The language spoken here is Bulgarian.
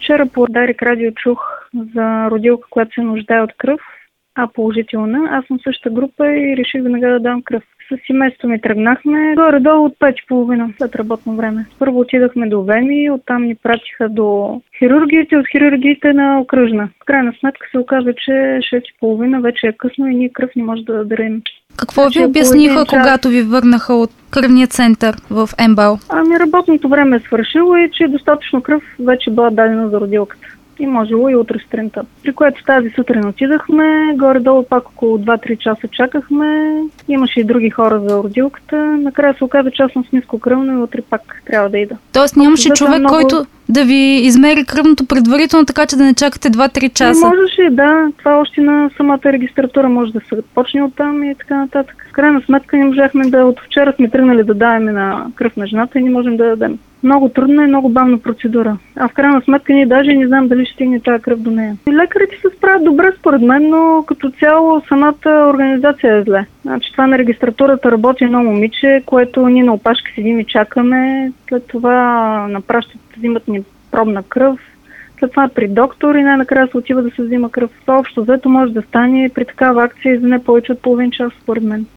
Вчера по Дарик радио чух за родилка, която се нуждае от кръв, а положителна. Аз съм в същата група и реших веднага да дам кръв. С семейството ми тръгнахме горе-долу от 5:30 след работно време. Първо отидахме до Веми, оттам ни пратиха до хирургиите, от хирургиите на Окръжна. В крайна сметка се оказа, че 6:30 вече е късно и ние кръв не може да дадем. Какво ви обясниха, когато ви върнаха от кръвния център в МБАЛ? Работното време е свършило и че достатъчно кръв вече била дадена за родилката. И можело и утре сутринта. При което тази сутрин отидахме, горе-долу пак около 2-3 часа чакахме. Имаше и други хора за родилката. Накрая се оказа, че аз съм с ниско кръвно и утре пак трябва да ида. Тоест нямаше човек, който да ви измери кръвното предварително, така че да не чакате 2-3 часа? Не можеше, да. Това още на самата регистратура може да се почне оттам и така нататък. В крайна сметка не можахме да... От вчера сме тръгнали да даваме на кръв на жената и не можем да дадем. Много трудна и много бавна процедура. А в крайна сметка ние даже не знам дали ще стигне тази кръв до нея. И лекарите се справят добре според мен, но като цяло самата организация е зле. Значи това на регистратурата работи едно момиче, което ние на опашка седим и чакаме. След това напращат, взимат ни пробна кръв. След това при доктор и най-накрая се отива да се взима кръв. Това общо взето може да стане при такава акция за не повече от половин час според мен.